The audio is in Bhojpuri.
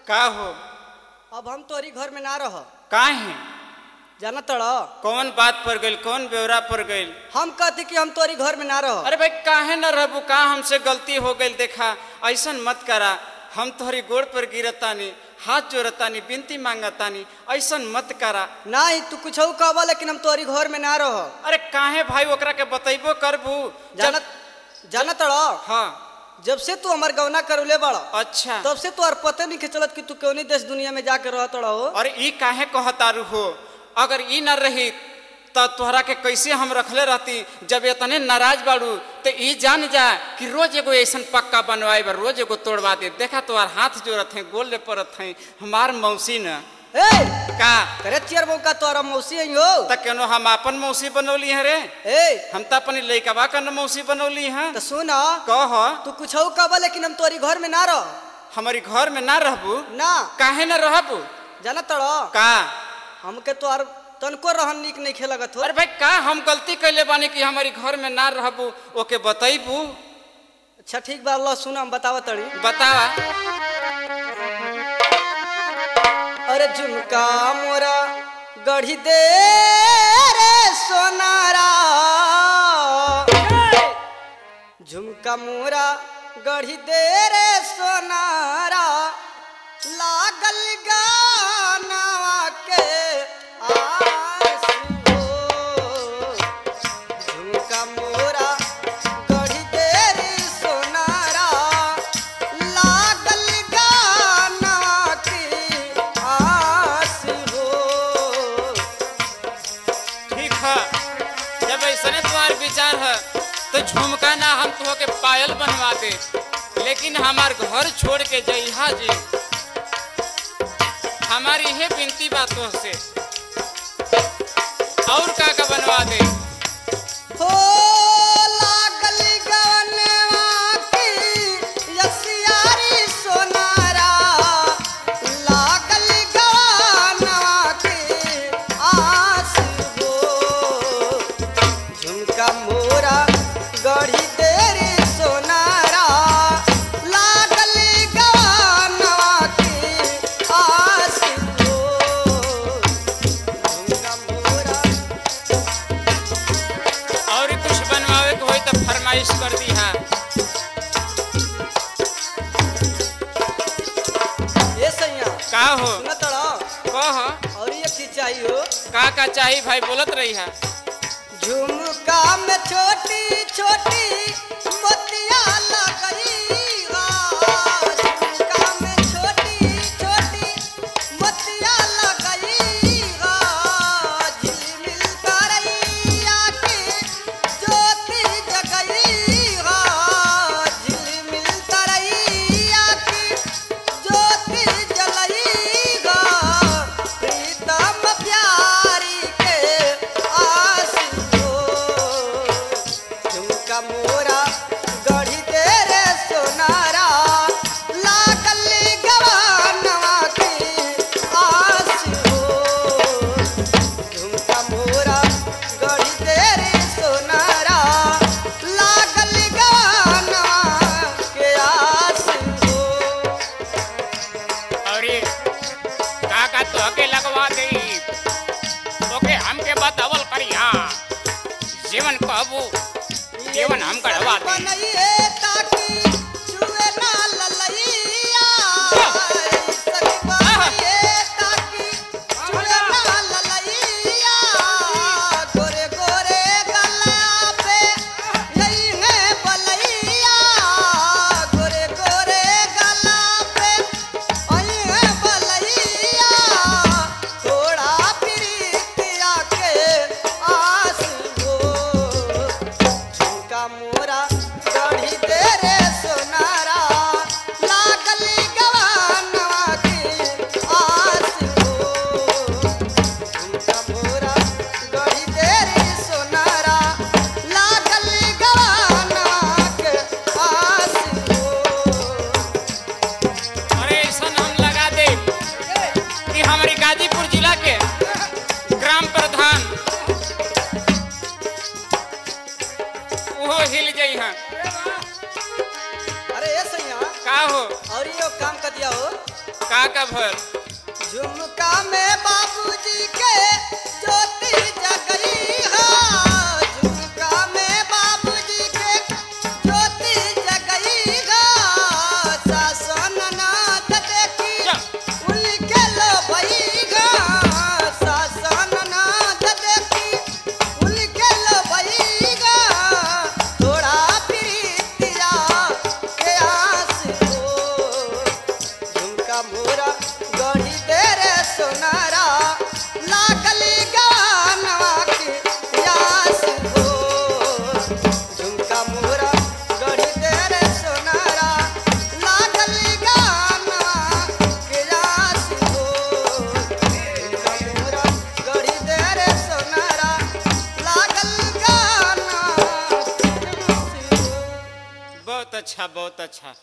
का हो? अब हम तोरी घर में ना रह। काहे? जाना तड़ कौन बात पर गइल, कौन ब्यौरा पर गइल? हम कहते कि हम तोरी घर में ना रह। अरे भाई काहे न रहबू? का हमसे गलती हो गइल? देखा ऐसन मत करा। हम तोहरी गोड़ पर गिरतानी, हाथ जोड़तानी, विनती मांगतानी, ऐसन मत करा। नहीं तू कुछ कहबा लेकिन हम तोरी घर में ना रह। अरे काहे भाई? ओकरा के बतैबो करबू। जाना तड़ हाँ। जब से तू हमार गौना करौले बड़ा अच्छा। तब से तोहर पते नहीं चलत कि तू कौनी देश दुनिया में जाके रह तड़ हो। और ई काहे कहतारू हो? अगर ई न रही तो तोहरा के कैसे हम रखले रहती? जब इतने नाराज बाड़ू तो ई जान जा कि रोज एगो ऐसा पक्का बनवाए बा, रोज एगो तोड़वा दे। देखा तोहर हाथ जोड़त है, गोल परत है हमार मौसी न। ए का करे चियर बो का तोरा मौसी है हो त केनो हम अपन मौसी बनौली है रे? ए हम त अपनी लइकवा का न मौसी बनौली है। तो सुन कह। तू कुछ कहबा लेकिन हम तोरी घर में ना रह। हमारी घर में ना रहबू? ना काहे न रहबू? जाना तड़ का हमके तोहर तनको रहन निक नहीं खेलगत हो। अरे भाई का हम गलती कैले बानी कि हमारी घर में ना रहबू? ओके बतैबू। अच्छा ठीक बा अल्लाह सुन हम बतावा तड़ी। बतावा। अरे झुमका मोरा गढ़ी दे रे सोनारा, झुमका मोरा गढ़ी दे रे सोनारा, लागल गानवा के आस हो। झुमका मोरा गढ़ी दे रे सोनारा, लागल गानवा के आस हो। ठीक है, जब ऐसा तुम्हार विचार है तो झुमका ना हम तुह के पायल बनवा दे, लेकिन हमार घर छोड़ के जइहा जी। हमारी ये विनती बातों से और का बनवा दे। हो लागल गवनवा की यसियारी सोनारा, लागल गवनवा के आस हो। झुमका मोरा गढ़ी दे रे सोनारा, लागल गवनवा के आस हो। झुमका मोरा और कुछ बनवावे के होई तो फरमाइश कर दी है। ये सैया का हो? सुना तड़ा कह। और ये चीज चाहिए का चाहिए भाई? बोलत रही है। झुमका में छोटी छोटी मोतिया लगई गा, झुमका में छोटी छोटी मोतिया लगई गा, झिलमिल करैया के ज्योति जगई गा, झिलमिल करैया के ज्योति जलई गा, प्रीतम प्यारी के आस हो। झुमका मोरा गढ़ी दे रे सोनारा, लागल गवनवा के आस हो। झुमका मोरा गढ़ी दे रे सोनारा, लागल गवनवा के आस हो। और ये का तो के लगवा दे। ओके हमके बतावल करिया जीवन कहबू जीवन हम गढ़वा दे। बनइए ताकि छुए ना ललैया, सखी बनइए ताकि छुए ना ललैया, गोरे गोरे गला पे यही है बलैया, गोरे गोरे गला पे यही है बलैया, थोड़ा प्रीतिया के आस हो। झुमका मोरा गढ़ी दे रे सोनारा, लागल गवनवा के आस हो। झुमका मोरा गढ़ी दे रे सोनारा, लागल गवनवा के आस हो। अरे ऐसा हम लगा दे कि हमारी गाजीपुर जिला के ग्राम प्रधान वो हिल गई है। अरे ये सैया का हो? और ये काम कर दिया हो का भर झुमका में बाबूजी के ज्योति जगई हो। झुमका में बाबूजी के ज्योति जगई हो। सासन नाथ देखी उनके लोभई हो। सासन नाथ देखी उनके लोभई हो। थोड़ा प्रीतिया के आस हो। झुमका मोरा गढ़ी तेरे सोनारा लागली गानवा की प्यास हो। झुमका मोरा गढ़ी तेरे सोनारा लागली गानवा की प्यास हो। झुमका मोरा गढ़ी तेरे सोनारा लागल गानवा की प्यास हो। बहुत अच्छा बहुत अच्छा।